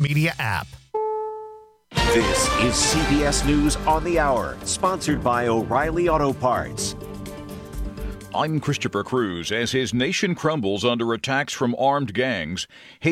Media app. This is CBS News on the Hour, sponsored by O'Reilly Auto Parts. I'm Christopher Cruz. As his nation crumbles under attacks from armed gangs,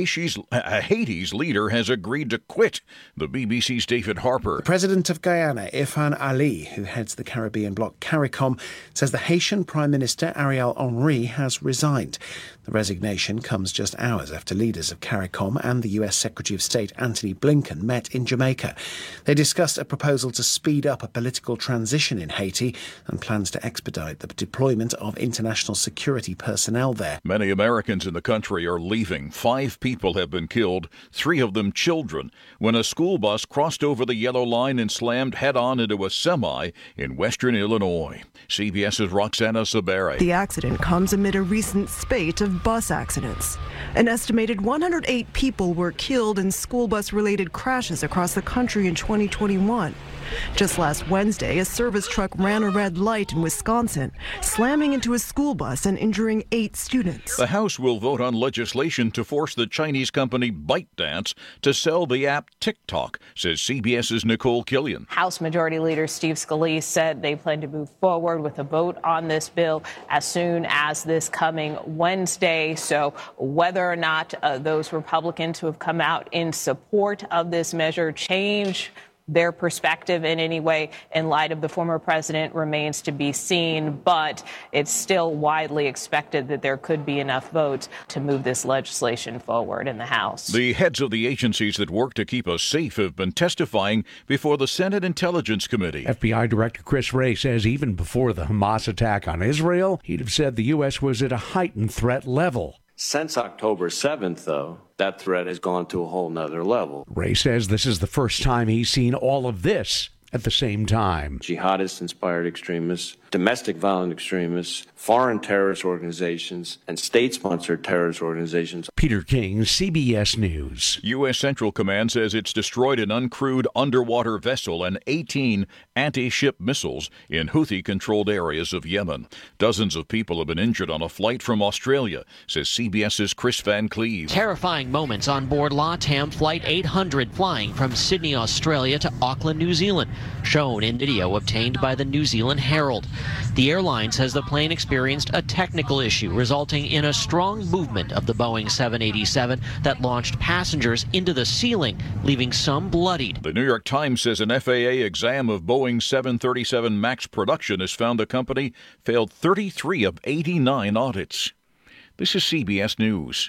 Haiti's leader has agreed to quit. The BBC's David Harper. The president of Guyana, Irfan Ali, who heads the Caribbean bloc CARICOM, says the Haitian Prime Minister Ariel Henry has resigned. The resignation comes just hours after leaders of CARICOM and the US Secretary of State Antony Blinken met in Jamaica. They discussed a proposal to speed up a political transition in Haiti and plans to expedite the deployment of international security personnel there. Many Americans in the country are leaving. 5 people have been killed, 3 of them children, when a school bus crossed over the yellow line and slammed head-on into a semi in western Illinois. CBS's Roxana Saberi. The accident comes amid a recent spate of bus accidents. An estimated 108 people were killed in school bus-related crashes across the country in 2021. Just last Wednesday, a service truck ran a red light in Wisconsin, slamming into a school bus and injuring 8 students. The House will vote on legislation to force the Chinese company ByteDance to sell the app TikTok, says CBS's Nicole Killian. House Majority Leader Steve Scalise said they plan to move forward with a vote on this bill as soon as this coming Wednesday. So whether or not those Republicans who have come out in support of this measure change their perspective in any way in light of the former president remains to be seen, but it's still widely expected that there could be enough votes to move this legislation forward in the House. The heads of the agencies that work to keep us safe have been testifying before the Senate Intelligence Committee. FBI Director Chris Wray says even before the Hamas attack on Israel, he'd have said the U.S. was at a heightened threat level. Since October 7th, though, that threat has gone to a whole nother level. Wray says this is the first time he's seen all of this at the same time. Jihadist-inspired extremists, domestic violent extremists, foreign terrorist organizations, and state-sponsored terrorist organizations. Peter King, CBS News. U.S. Central Command says it's destroyed an uncrewed underwater vessel and 18 anti-ship missiles in Houthi-controlled areas of Yemen. Dozens of people have been injured on a flight from Australia, says CBS's Chris Van Cleve. Terrifying moments on board LATAM Flight 800 flying from Sydney, Australia to Auckland, New Zealand, shown in video obtained by the New Zealand Herald. The airline says the plane experienced a technical issue resulting in a strong movement of the Boeing 787 that launched passengers into the ceiling, leaving some bloodied. The New York Times says an FAA exam of Boeing 737 MAX production has found the company failed 33 of 89 audits. This is CBS News.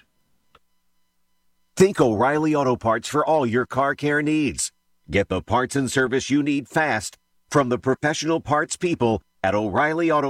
Think O'Reilly Auto Parts for all your car care needs. Get the parts and service you need fast from the professional parts people at O'Reilly Auto.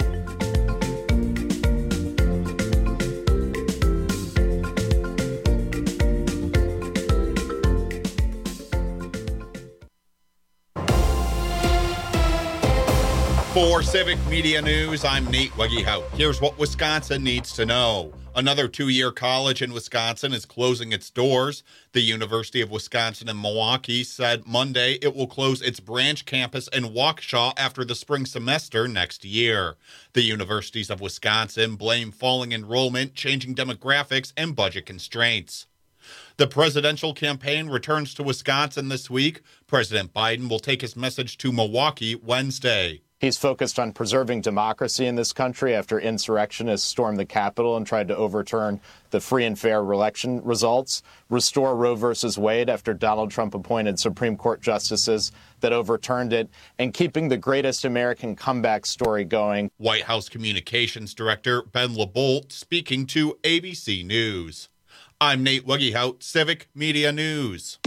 For Civic Media News, I'm Nate Weggehout. Here's what Wisconsin needs to know. Another 2-year college in Wisconsin is closing its doors. The University of Wisconsin in Milwaukee said Monday it will close its branch campus in Waukesha after the spring semester next year. The universities of Wisconsin blame falling enrollment, changing demographics, and budget constraints. The presidential campaign returns to Wisconsin this week. President Biden will take his message to Milwaukee Wednesday. He's focused on preserving democracy in this country after insurrectionists stormed the Capitol and tried to overturn the free and fair election results, restore Roe versus Wade after Donald Trump appointed Supreme Court justices that overturned it, and keeping the greatest American comeback story going. White House Communications Director Ben LaBolt speaking to ABC News. I'm Nate Weggehout, Civic Media News.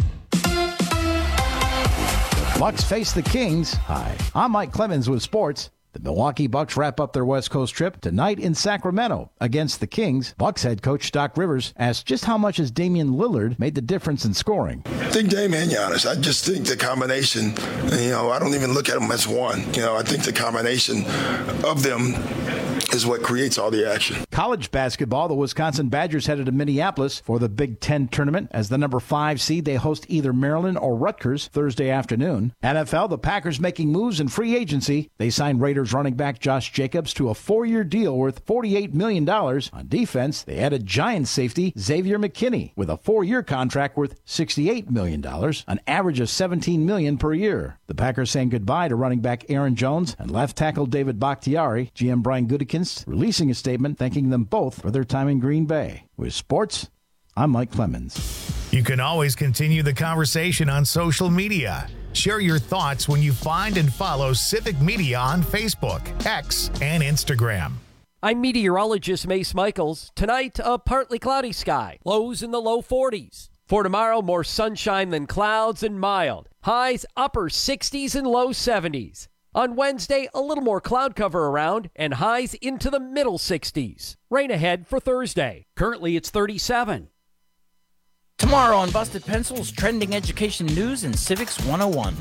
Bucks face the Kings. Hi, I'm Mike Clemens with sports. The Milwaukee Bucks wrap up their West Coast trip tonight in Sacramento against the Kings. Bucks head coach Doc Rivers asked just how much has Damian Lillard made the difference in scoring. I think Dame and Giannis. I just think the combination, I don't even look at them as one. I think the combination of them is what creates all the action. College basketball, the Wisconsin Badgers headed to Minneapolis for the Big Ten tournament. As the number 5 seed, they host either Maryland or Rutgers Thursday afternoon. NFL, the Packers making moves in free agency. They signed Raiders running back Josh Jacobs to a 4-year deal worth $48 million. On defense, they added Giants safety Xavier McKinney with a 4-year contract worth $68 million, an average of $17 million per year. The Packers saying goodbye to running back Aaron Jones and left tackle David Bakhtiari. GM Brian Gutekunst releasing a statement thanking them both for their time in Green Bay. With sports, I'm Mike Clemens. You can always continue the conversation on social media. Share your thoughts when you find and follow Civic Media on Facebook, X, and Instagram. I'm meteorologist Mace Michaels. Tonight, a partly cloudy sky. Lows in the low 40s. For tomorrow, more sunshine than clouds and mild. Highs upper 60s and low 70s. On Wednesday, a little more cloud cover around and highs into the middle 60s. Rain ahead for Thursday. Currently, it's 37. Tomorrow on Busted Pencils, trending education news and Civics 101.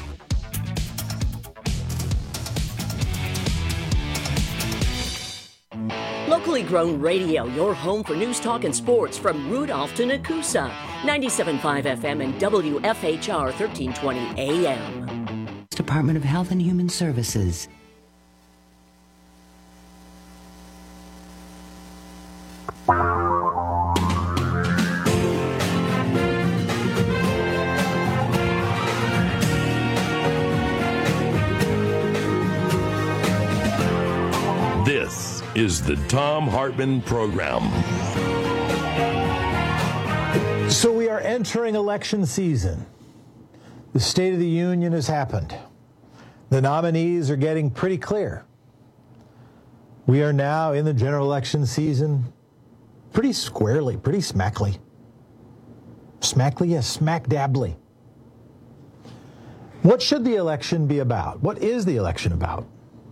Locally grown radio, your home for news, talk, and sports from Rudolph to Nakusa. 97.5 FM and WFHR 1320 AM. Department of Health and Human Services. This is the Thom Hartmann Program. So we are entering election season. The State of the Union has happened. The nominees are getting pretty clear. We are now in the general election season pretty squarely, pretty smackly. Smackly, yes, smack-dably. What should the election be about? What is the election about?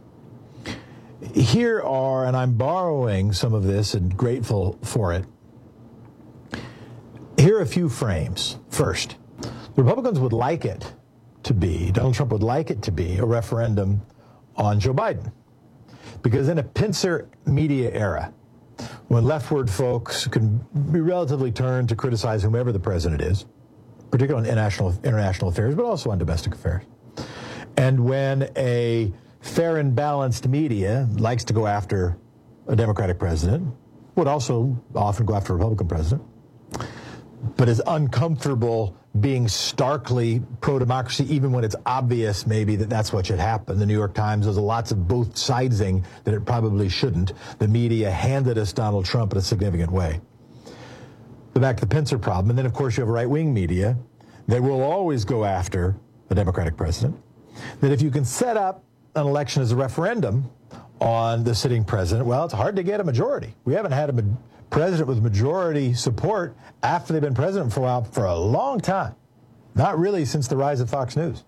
Here are, and I'm borrowing some of this and grateful for it, here are a few frames. First, the Republicans would like it to be, Donald Trump would like it to be, a referendum on Joe Biden. Because in a pincer media era, when leftward folks can be relatively turned to criticize whomever the president is, particularly on international affairs, but also on domestic affairs, and when a fair and balanced media likes to go after a Democratic president, would also often go after a Republican president, but is uncomfortable being starkly pro-democracy, even when it's obvious maybe that that's what should happen. The New York Times has lots of both sidesing that it probably shouldn't. The media handed us Donald Trump in a significant way. But back to the pincer problem. And then, of course, you have right-wing media that will always go after a Democratic president. That if you can set up an election as a referendum on the sitting president, well, it's hard to get a majority. We haven't had a president with majority support after they've been president for a while, for a long time. Not really since the rise of Fox News.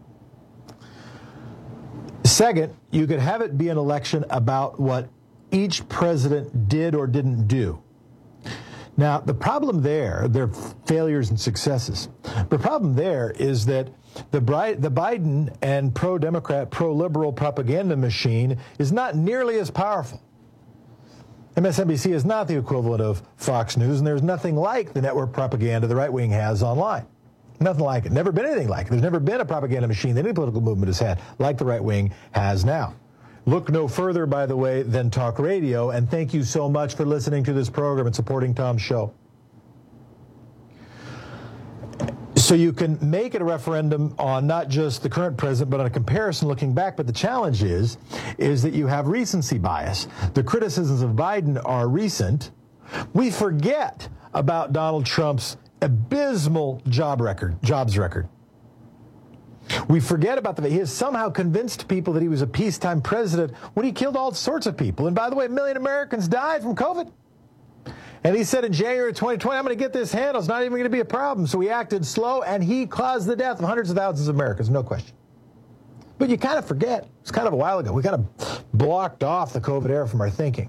Second, you could have it be an election about what each president did or didn't do. Now, the problem there are failures and successes. The problem there is that the Biden and pro-Democrat, pro-liberal propaganda machine is not nearly as powerful. MSNBC is not the equivalent of Fox News, and there's nothing like the network propaganda the right wing has online. Nothing like it. Never been anything like it. There's never been a propaganda machine that any political movement has had like the right wing has now. Look no further, by the way, than talk radio, and thank you so much for listening to this program and supporting Tom's show. So you can make it a referendum on not just the current president, but on a comparison looking back. But the challenge is that you have recency bias. The criticisms of Biden are recent. We forget about Donald Trump's abysmal jobs record. We forget about he has somehow convinced people that he was a peacetime president when he killed all sorts of people. And by the way, 1 million Americans died from COVID. And he said in January 2020, I'm going to get this handled. It's not even going to be a problem. So he acted slow, and he caused the death of hundreds of thousands of Americans, no question. But you kind of forget. It's kind of a while ago. We kind of blocked off the COVID era from our thinking.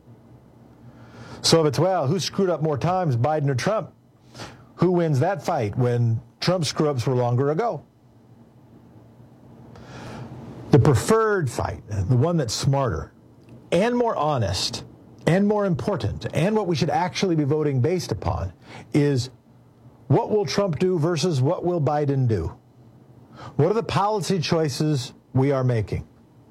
So if it's, well, who screwed up more times, Biden or Trump? Who wins that fight when Trump's screw-ups were longer ago? The preferred fight, the one that's smarter, and more honest and more important, and what we should actually be voting based upon, is what will Trump do versus what will Biden do? What are the policy choices we are making?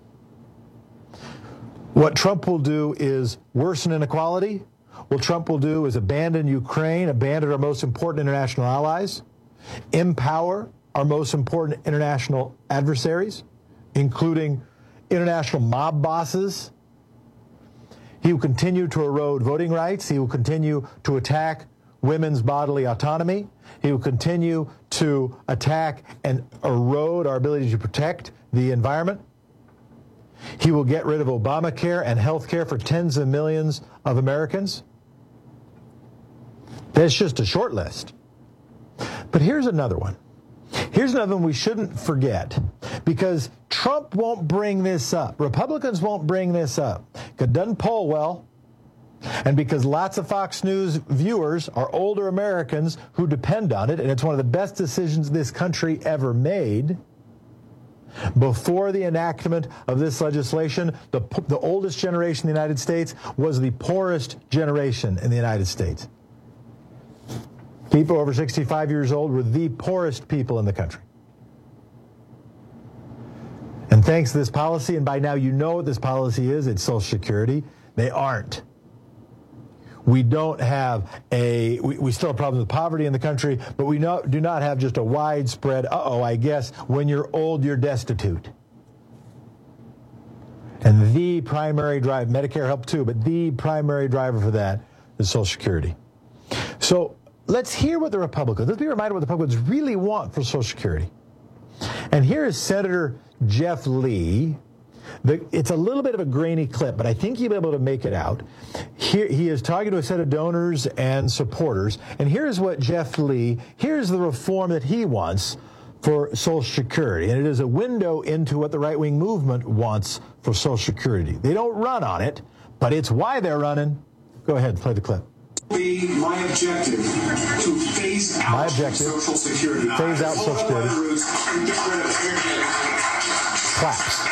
What Trump will do is worsen inequality. What Trump will do is abandon Ukraine, abandon our most important international allies, empower our most important international adversaries, including international mob bosses. He will continue to erode voting rights. He will continue to attack women's bodily autonomy. He will continue to attack and erode our ability to protect the environment. He will get rid of Obamacare and health care for tens of millions of Americans. That's just a short list. But here's another one. Here's another one we shouldn't forget, because Trump won't bring this up. Republicans won't bring this up. It doesn't poll well, and because lots of Fox News viewers are older Americans who depend on it, and it's one of the best decisions this country ever made. Before the enactment of this legislation, the oldest generation in the United States was the poorest generation in the United States. People over 65 years old were the poorest people in the country. And thanks to this policy, and by now you know what this policy is, it's Social Security, they aren't. We don't have we still have problems with poverty in the country, but we do not have just a widespread, I guess, when you're old, you're destitute. And the primary driver, Medicare helped too, but the primary driver for that is Social Security. So let's hear what the Republicans, let's be reminded what the Republicans really want for Social Security. And here is Senator Jeff Lee. It's a little bit of a grainy clip, but I think you'll be able to make it out. Here, he is talking to a set of donors and supporters, and here's what Jeff Lee, here's the reform that he wants for Social Security, and it is a window into what the right-wing movement wants for Social Security. They don't run on it, but it's why they're running. Go ahead, play the clip. My objective to phase out Social Security. Phase out Social Security. Claps.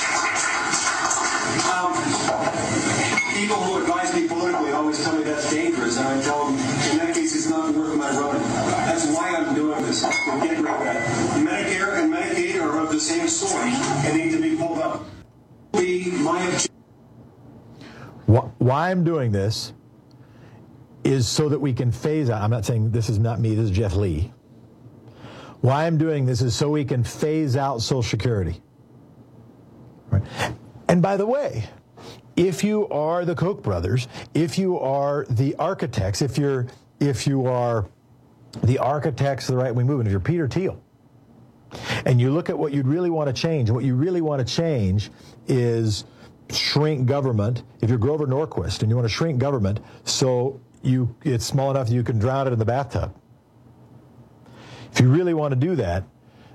People who advise me politically always tell me that's dangerous, and I tell them, in that case, it's not worth my running. That's why I'm doing this. We're getting rid of that. Medicare and Medicaid are of the same sort and need to be pulled up. Why I'm doing this is so that we can phase out. I'm not saying this is not me, this is Jeff Lee. Why I'm doing this is so we can phase out Social Security. Right. And by the way, if you are the Koch brothers, if you are the architects, if you are the architects of the right-wing movement, if you're Peter Thiel, and you look at what you'd really want to change, what you really want to change is shrink government. If you're Grover Norquist and you want to shrink government so it's small enough that you can drown it in the bathtub. If you really want to do that,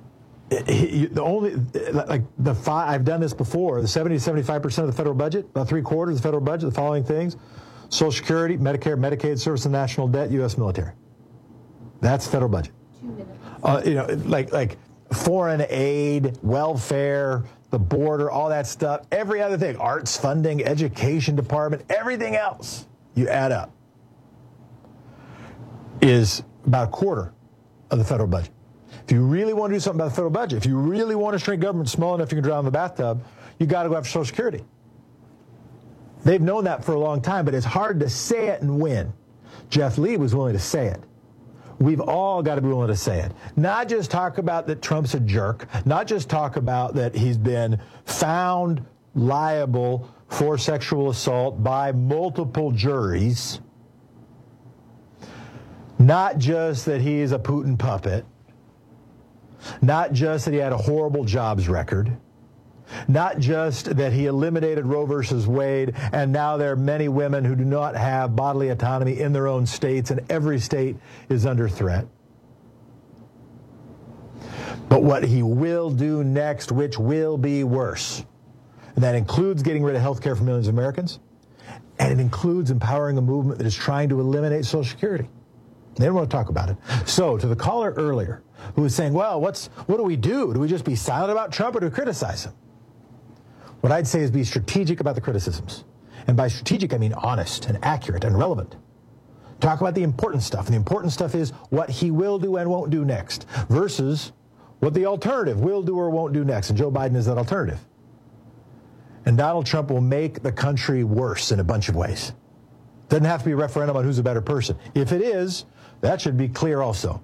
I've done this before, the 70 to 75% of the federal budget, about 3/4 of the federal budget, the following things: Social Security, Medicare, Medicaid, service and national debt, U.S. military. That's federal budget. 2 minutes. Like foreign aid, welfare, the border, all that stuff, every other thing, arts funding, education department, everything else you add up is about 1/4 of the federal budget. If you really want to do something about the federal budget, if you really want to shrink government small enough you can drown in the bathtub, you got to go after Social Security. They've known that for a long time, but it's hard to say it and win. Jeff Lee was willing to say it. We've all got to be willing to say it. Not just talk about that Trump's a jerk, not just talk about that he's been found liable for sexual assault by multiple juries, not just that he's a Putin puppet, not just that he had a horrible jobs record, not just that he eliminated Roe versus Wade, and now there are many women who do not have bodily autonomy in their own states, and every state is under threat. But what he will do next, which will be worse, and that includes getting rid of health care for millions of Americans, and it includes empowering a movement that is trying to eliminate Social Security. They don't want to talk about it. So, to the caller earlier who was saying, well, what do we do? Do we just be silent about Trump or do we criticize him? What I'd say is be strategic about the criticisms. And by strategic, I mean honest and accurate and relevant. Talk about the important stuff. And the important stuff is what he will do and won't do next versus what the alternative will do or won't do next. And Joe Biden is that alternative. And Donald Trump will make the country worse in a bunch of ways. Doesn't have to be a referendum on who's a better person. If it is, that should be clear also.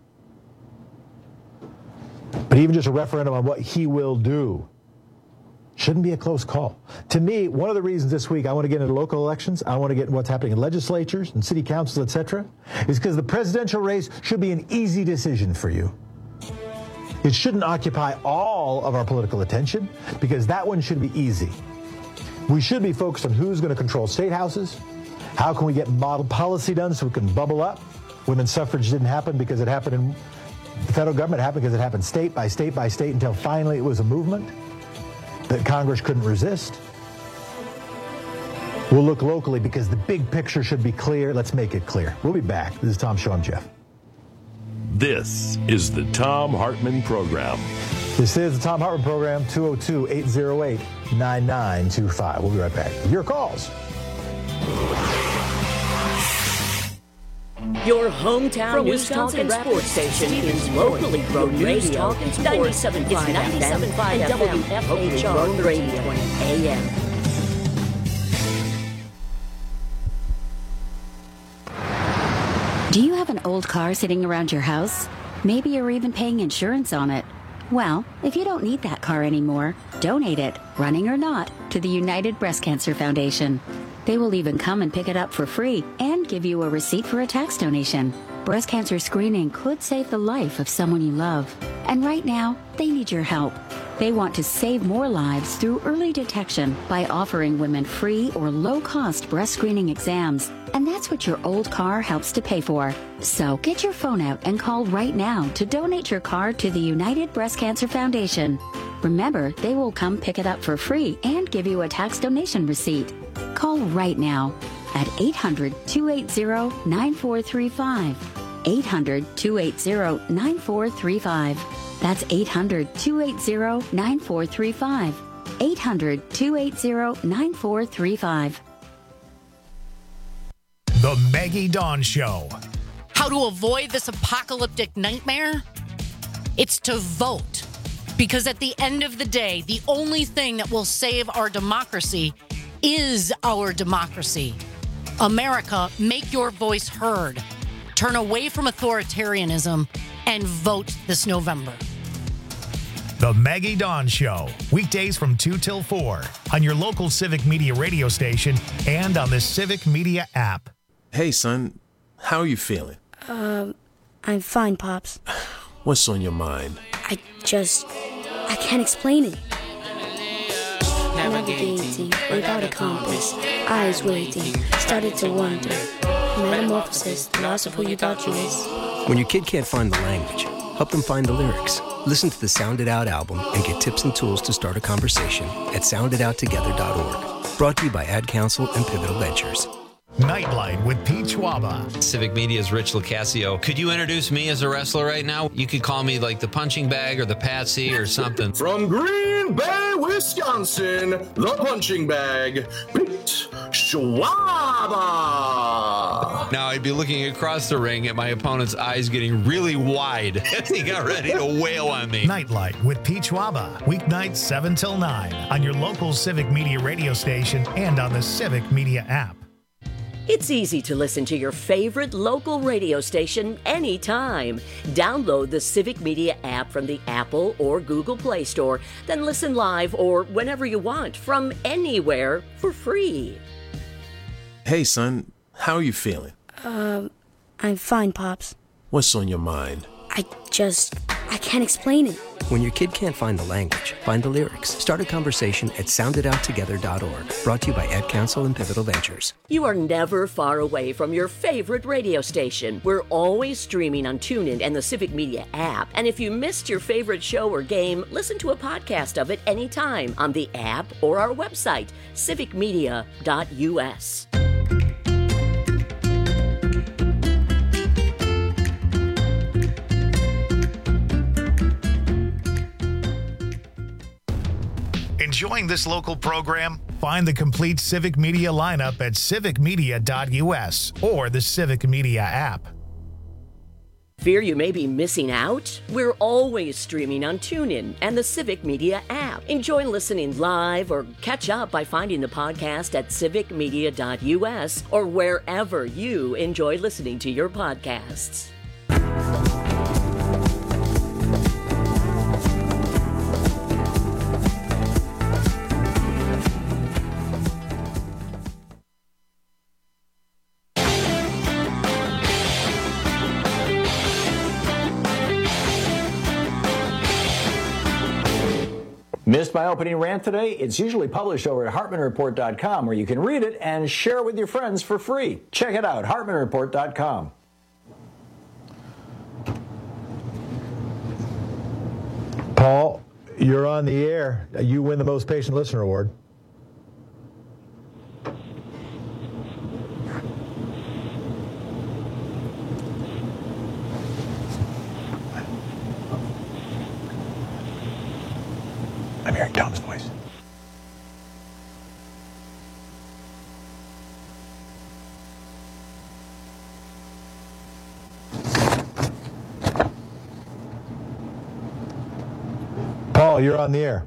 But even just a referendum on what he will do shouldn't be a close call. To me, one of the reasons this week I want to get into local elections, I want to get what's happening in legislatures and city councils, etc., is because the presidential race should be an easy decision for you. It shouldn't occupy all of our political attention because that one should be easy. We should be focused on who's going to control state houses, how can we get model policy done so we can bubble up. Women's suffrage didn't happen because it happened in the federal government, it happened because it happened state by state by state until finally it was a movement that Congress couldn't resist. We'll look locally because the big picture should be clear. Let's make it clear. We'll be back. This is Tom Show. I'm Jeff. This is the Tom Hartman Program. This is the Tom Hartman Program, 202-808-9925. We'll be right back. Your calls. Your hometown news talk and sports station is locally grown radio. 97.5 FM and WFHR 1320 AM. Do you have an old car sitting around your house? Maybe you're even paying insurance on it. Well, if you don't need that car anymore, donate it, running or not, to the United Breast Cancer Foundation. They will even come and pick it up for free and give you a receipt for a tax donation. Breast cancer screening could save the life of someone you love. And right now, they need your help. They want to save more lives through early detection by offering women free or low-cost breast screening exams. And that's what your old car helps to pay for. So get your phone out and call right now to donate your car to the United Breast Cancer Foundation. Remember, they will come pick it up for free and give you a tax donation receipt. Call right now at 800-280-9435. 800-280-9435. That's 800-280-9435. 800-280-9435. The Maggie Dawn Show. How to avoid this apocalyptic nightmare? It's to vote. Because at the end of the day, the only thing that will save our democracy is our democracy. America, make your voice heard. Turn away from authoritarianism and vote this November. The Maggie Dawn Show, weekdays from 2 till 4 on your local Civic Media radio station and on the Civic Media app. Hey, son, how are you feeling? I'm fine, Pops. What's on your mind? I can't explain it. Navigating without a compass, eyes waiting, started to wonder. Metamorphosis, the loss of who you thought you was. When your kid can't find the language, help them find the lyrics. Listen to the Sound It Out album and get tips and tools to start a conversation at sounditouttogether.org. Brought to you by Ad Council and Pivotal Ventures. Nightlight with Pete Schwaba. Civic Media's Rich Locascio. Could you introduce me as a wrestler right now? You could call me like the punching bag or the Patsy or something. From Green Bay, Wisconsin, the punching bag, Pete Schwaba. Now I'd be looking across the ring at my opponent's eyes getting really wide as he got ready to wail on me. Nightlight with Pete Schwaba. Weeknights 7 till 9 on your local Civic Media radio station and on the Civic Media app. It's easy to listen to your favorite local radio station anytime. Download the Civic Media app from the Apple or Google Play Store, then listen live or whenever you want from anywhere for free. Hey, son, how are you feeling? I'm fine, Pops. What's on your mind? I can't explain it. When your kid can't find the language, find the lyrics. Start a conversation at sounditouttogether.org. Brought to you by Ad Council and Pivotal Ventures. You are never far away from your favorite radio station. We're always streaming on TuneIn and the Civic Media app. And if you missed your favorite show or game, listen to a podcast of it anytime on the app or our website, civicmedia.us. Enjoying this local program? Find the complete Civic Media lineup at civicmedia.us or the Civic Media app. Fear you may be missing out? We're always streaming on TuneIn and the Civic Media app. Enjoy listening live or catch up by finding the podcast at civicmedia.us or wherever you enjoy listening to your podcasts. Missed my opening rant today? It's usually published over at HartmanReport.com, where you can read it and share it with your friends for free. Check it out, HartmanReport.com. Paul, you're on the air. You win the Most Patient Listener Award. I'm hearing Tom's voice. Paul, you're on the air.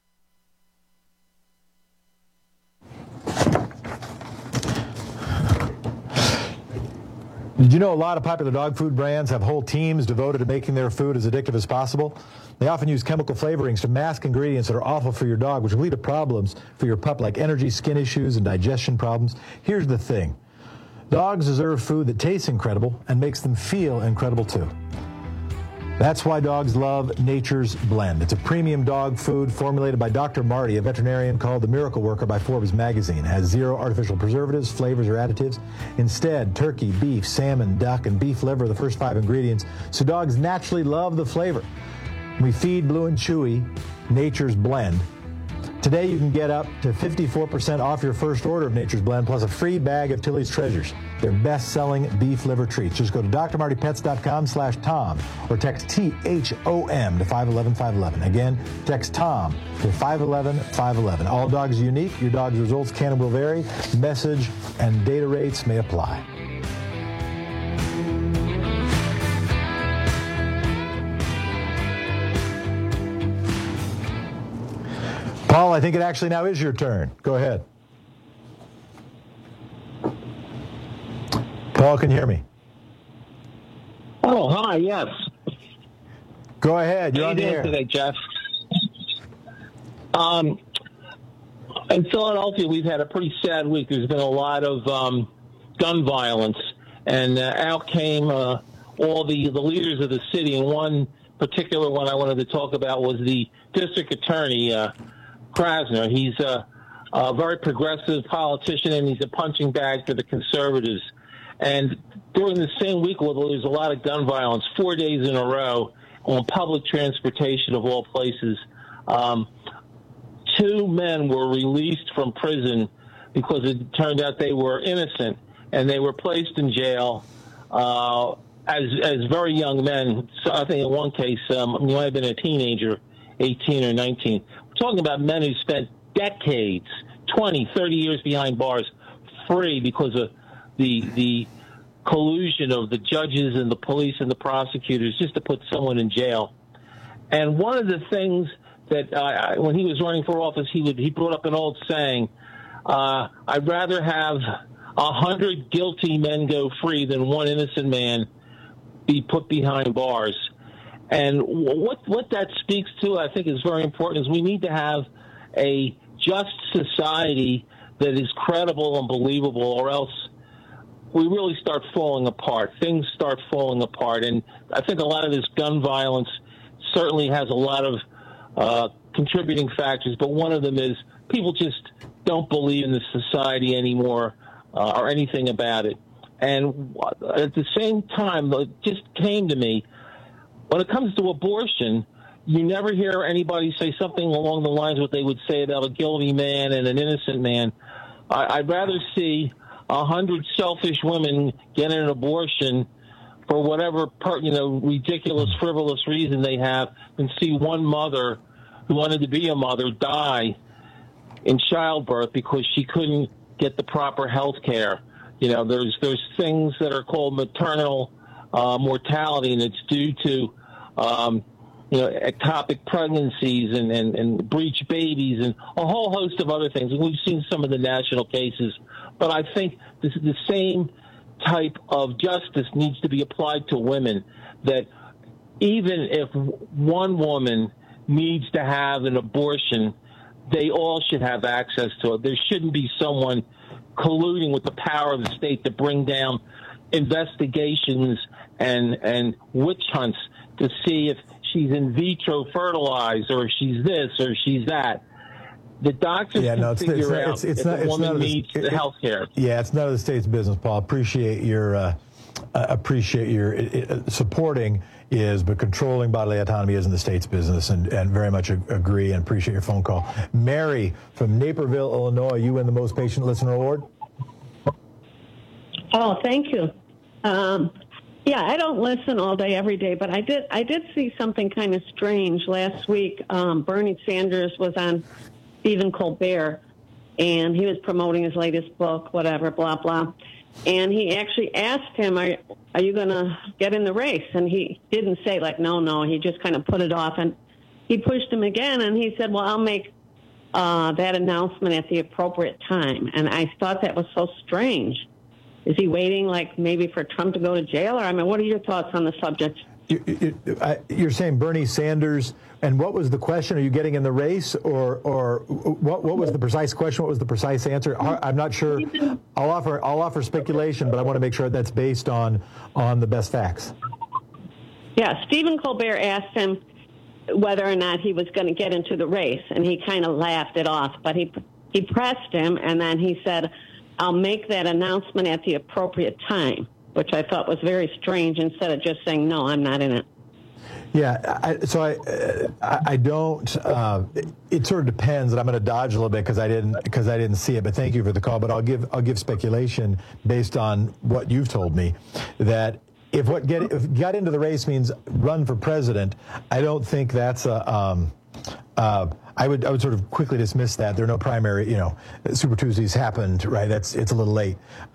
Did you know a lot of popular dog food brands have whole teams devoted to making their food as addictive as possible? They often use chemical flavorings to mask ingredients that are awful for your dog, which will lead to problems for your pup like energy, skin issues, and digestion problems. Here's the thing. Dogs deserve food that tastes incredible and makes them feel incredible too. That's why dogs love Nature's Blend. It's a premium dog food formulated by Dr. Marty, a veterinarian called the Miracle Worker by Forbes magazine. It has 0 artificial preservatives, flavors, or additives. Instead, turkey, beef, salmon, duck, and beef liver are the first 5 ingredients, so dogs naturally love the flavor. We feed Blue and Chewy Nature's Blend. Today you can get up to 54% off your first order of Nature's Blend, plus a free bag of Tilly's Treasures, their best-selling beef liver treats. Just go to drmartypets.com/Tom or text THOM to 511-511. Again, text Tom to 511-511. All dogs are unique. Your dog's results can and will vary. Message and data rates may apply. Paul, I think it actually now is your turn. Go ahead. Paul, can you hear me? Oh, hi, yes. Go ahead. You're How on you the doing air. today, Jeff? In Philadelphia, we've had a pretty sad week. There's been a lot of gun violence, and out came all the leaders of the city. And one particular one I wanted to talk about was the district attorney, Krasner. He's a very progressive politician, and he's a punching bag for the conservatives. And during the same week, well, there was a lot of gun violence, 4 days in a row on public transportation of all places. 2 men were released from prison because it turned out they were innocent, and they were placed in jail as very young men. So I think in one case, he might have been a teenager, 18 or 19. We're talking about men who spent decades, 20, 30 years behind bars, free because of the collusion of the judges and the police and the prosecutors just to put someone in jail. And one of the things that when he was running for office, he brought up an old saying, I'd rather have 100 guilty men go free than 1 innocent man be put behind bars. And what that speaks to, I think, is very important, is we need to have a just society that is credible and believable, or else we really start falling apart. Things start falling apart. And I think a lot of this gun violence certainly has a lot of contributing factors, but one of them is people just don't believe in the society anymore or anything about it. And at the same time, it just came to me, when it comes to abortion, you never hear anybody say something along the lines of what they would say about a guilty man and an innocent man. I'd rather see 100 selfish women get an abortion for whatever ridiculous, frivolous reason they have, than see one mother who wanted to be a mother die in childbirth because she couldn't get the proper health care. There's things that are called maternal mortality, and it's due to ectopic pregnancies and breech babies and a whole host of other things. And we've seen some of the national cases. But I think this is the same type of justice needs to be applied to women, that even if one woman needs to have an abortion, they all should have access to it. There shouldn't be someone colluding with the power of the state to bring down investigations and witch hunts to see if she's in vitro fertilized or if she's this or she's that. The doctors can figure out if a woman needs the health care. Yeah, it's none of the state's business, Paul. Appreciate your supporting is, but controlling bodily autonomy isn't the state's business, and very much agree and appreciate your phone call. Mary from Naperville, Illinois, you win the Most Patient Listener Award. Oh, thank you. Yeah, I don't listen all day, every day, but I did see something kind of strange last week. Bernie Sanders was on Stephen Colbert, and he was promoting his latest book, whatever, blah, blah. And he actually asked him, are you going to get in the race? And he didn't say, no. He just kind of put it off. And he pushed him again, and he said, well, I'll make that announcement at the appropriate time. And I thought that was so strange. Is he waiting, maybe for Trump to go to jail? Or, what are your thoughts on the subject? You're saying Bernie Sanders, and what was the question? Are you getting in the race, or what was the precise question? What was the precise answer? I'm not sure. I'll offer speculation, but I want to make sure that's based on the best facts. Yeah, Stephen Colbert asked him whether or not he was going to get into the race, and he kind of laughed it off. But he pressed him, and then he said, I'll make that announcement at the appropriate time, which I thought was very strange, instead of just saying, no, I'm not in it. Yeah, I don't. It sort of depends, and I'm going to dodge a little bit because I didn't see it. But thank you for the call. But I'll give speculation based on what you've told me, that if got into the race means run for president, I don't think that's a. I would sort of quickly dismiss that. There are no primary, Super Tuesdays happened, right? It's a little late.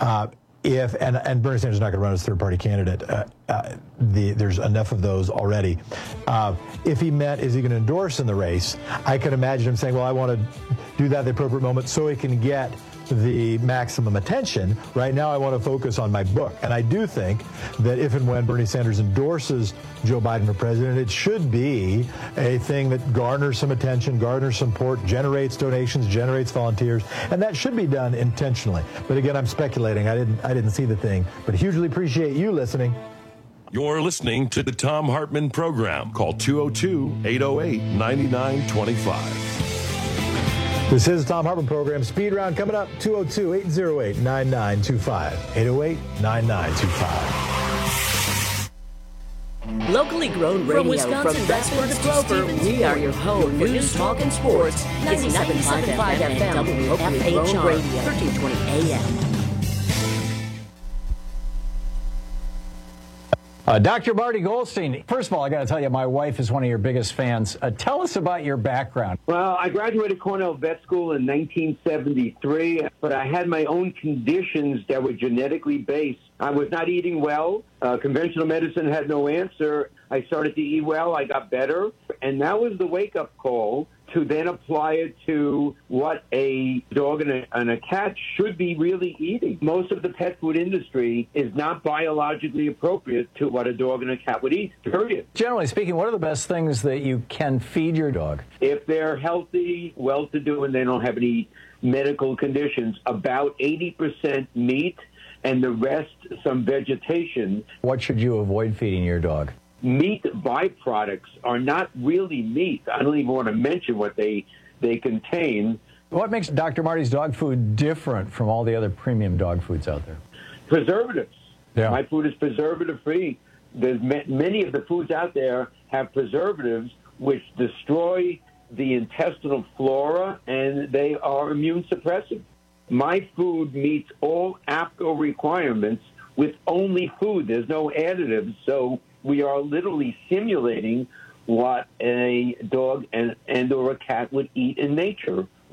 And Bernie Sanders is not going to run as third-party candidate. There's enough of those already. If he meant, is he going to endorse in the race? I can imagine him saying, well, I want to do that at the appropriate moment so he can get the maximum attention. Right now, I want to focus on my book. And I do think that if and when Bernie Sanders endorses Joe Biden for president, it should be a thing that garners some attention, garners support, generates donations, generates volunteers, and that should be done intentionally. But again, I'm speculating. I didn't see the thing, but hugely appreciate you listening. You're listening to the Thom Hartmann Program. Call 202-808-9925. This is the Thom Hartmann Program. Speed round coming up, 202-808-9925. 808-9925. Locally grown radio from Bedford to Grover. We are your home for news, talk, and sports. 97.5 FM, locally grown radio, 1320 AM. Dr. Marty Goldstein, first of all, I got to tell you, my wife is one of your biggest fans. Tell us about your background. Well, I graduated Cornell Vet School in 1973, but I had my own conditions that were genetically based. I was not eating well. Conventional medicine had no answer. I started to eat well. I got better. And that was the wake-up call to then apply it to what a dog and a cat should be really eating. Most of the pet food industry is not biologically appropriate to what a dog and a cat would eat, period. Generally speaking, what are the best things that you can feed your dog? If they're healthy, well-to-do, and they don't have any medical conditions, about 80% meat and the rest some vegetation. What should you avoid feeding your dog? Meat byproducts are not really meat. I don't even want to mention what they contain. What makes Dr. Marty's dog food different from all the other premium dog foods out there? Preservatives. Yeah. My food is preservative-free. There's many of the foods out there have preservatives which destroy the intestinal flora, and they are immune suppressive. My food meets all APCO requirements with only food. There's no additives, so we are literally simulating what a dog and or a cat would eat in nature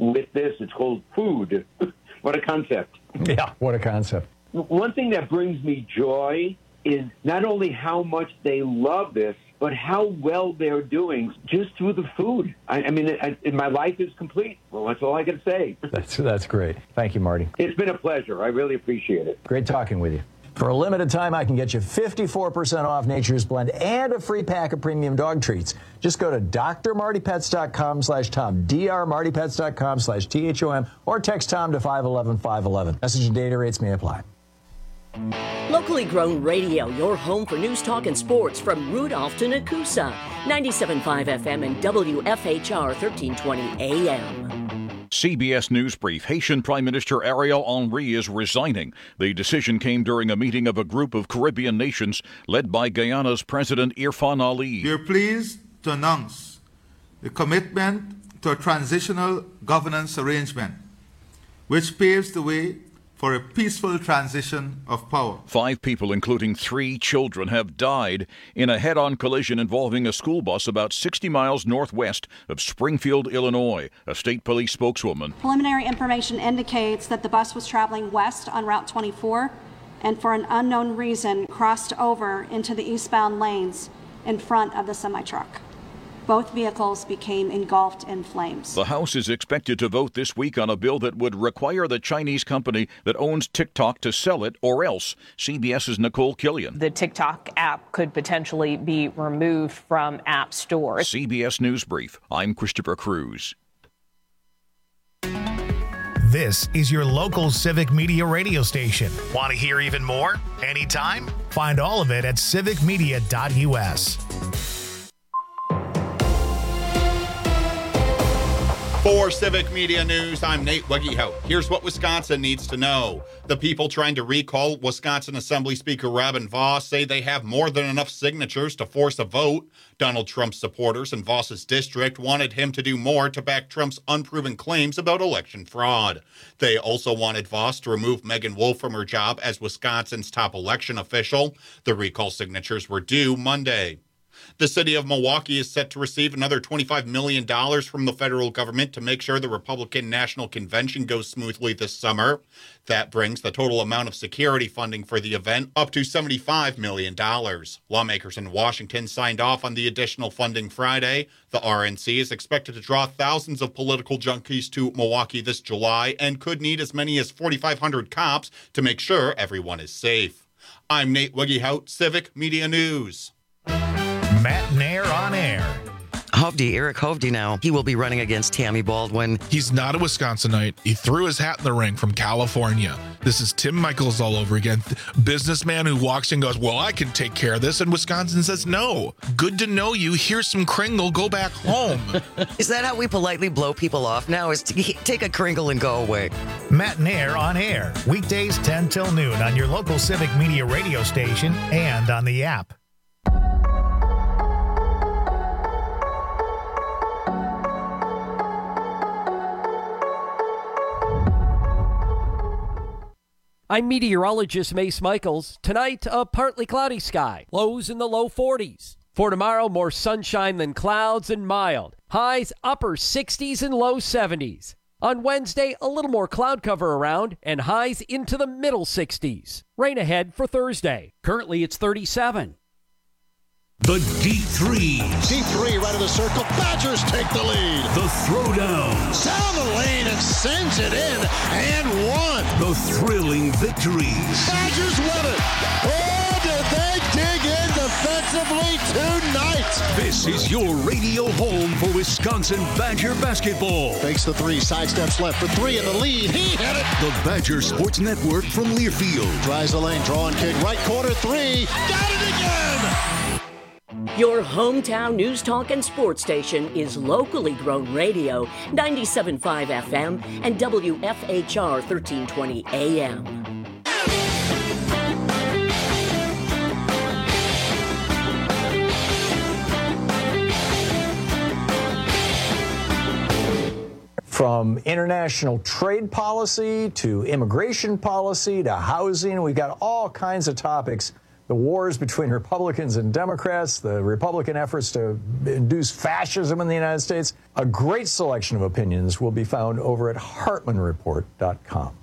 with this. It's called food. What a concept. Yeah, what a concept. One thing that brings me joy is not only how much they love this, but how well they're doing just through the food. I mean, my life is complete. Well, that's all I can say. That's great. Thank you, Marty. It's been a pleasure. I really appreciate it. Great talking with you. For a limited time, I can get you 54% off Nature's Blend and a free pack of premium dog treats. Just go to drmartypets.com/Tom, drmartypets.com/THOM, or text Tom to 511-511. Message and data rates may apply. Locally grown radio, your home for news, talk, and sports from Rudolph to Nakusa. 97.5 FM and WFHR 1320 AM. CBS News Brief. Haitian Prime Minister Ariel Henry is resigning. The decision came during a meeting of a group of Caribbean nations led by Guyana's President Irfan Ali. We are pleased to announce the commitment to a transitional governance arrangement, which paves the way for a peaceful transition of power. 5 people, including 3 children, have died in a head-on collision involving a school bus about 60 miles northwest of Springfield, Illinois, a state police spokeswoman. Preliminary information indicates that the bus was traveling west on Route 24 and for an unknown reason crossed over into the eastbound lanes in front of the semi-truck. Both vehicles became engulfed in flames. The House is expected to vote this week on a bill that would require the Chinese company that owns TikTok to sell it, or else. CBS's Nicole Killian. The TikTok app could potentially be removed from app stores. CBS News Brief. I'm Christopher Cruz. This is your local Civic Media radio station. Want to hear even more? Anytime? Find all of it at civicmedia.us. For Civic Media News, I'm Nate Weggehout. Here's what Wisconsin needs to know. The people trying to recall Wisconsin Assembly Speaker Robin Vos say they have more than enough signatures to force a vote. Donald Trump's supporters in Vos's district wanted him to do more to back Trump's unproven claims about election fraud. They also wanted Vos to remove Megan Wolf from her job as Wisconsin's top election official. The recall signatures were due Monday. The city of Milwaukee is set to receive another $25 million from the federal government to make sure the Republican National Convention goes smoothly this summer. That brings the total amount of security funding for the event up to $75 million. Lawmakers in Washington signed off on the additional funding Friday. The RNC is expected to draw thousands of political junkies to Milwaukee this July and could need as many as 4,500 cops to make sure everyone is safe. I'm Nate Weggehout, Civic Media News. Matt Nair on air. Hovde, Eric Hovde now. He will be running against Tammy Baldwin. He's not a Wisconsinite. He threw his hat in the ring from California. This is Tim Michaels all over again. Businessman who walks in and goes, well, I can take care of this. And Wisconsin says, no. Good to know you. Here's some Kringle. Go back home. Is that how we politely blow people off now? Is to take a Kringle and go away? Matt Nair on air. Weekdays 10 till noon on your local Civic Media radio station and on the app. I'm meteorologist Mace Michaels. Tonight, a partly cloudy sky. Lows in the low 40s. For tomorrow, more sunshine than clouds and mild. Highs upper 60s and low 70s. On Wednesday, a little more cloud cover around and highs into the middle 60s. Rain ahead for Thursday. Currently, it's 37. The Deep Threes. Deep three right of the circle. Badgers take the lead. The Throwdowns. Down the lane and sends it in and one. The thrilling victories. Badgers win it. Oh, did they dig in defensively tonight? This is your radio home for Wisconsin Badger basketball. Fakes the three, sidesteps left for three in the lead. He hit it. The Badger Sports Network from Learfield. Drives the lane, drawing kick, right corner three. Got it again. Your hometown news, talk, and sports station is locally grown radio, 97.5 FM and WFHR 1320 AM. From international trade policy to immigration policy to housing, we've got all kinds of topics the wars between Republicans and Democrats, the Republican efforts to induce fascism in the United States. A great selection of opinions will be found over at HartmanReport.com.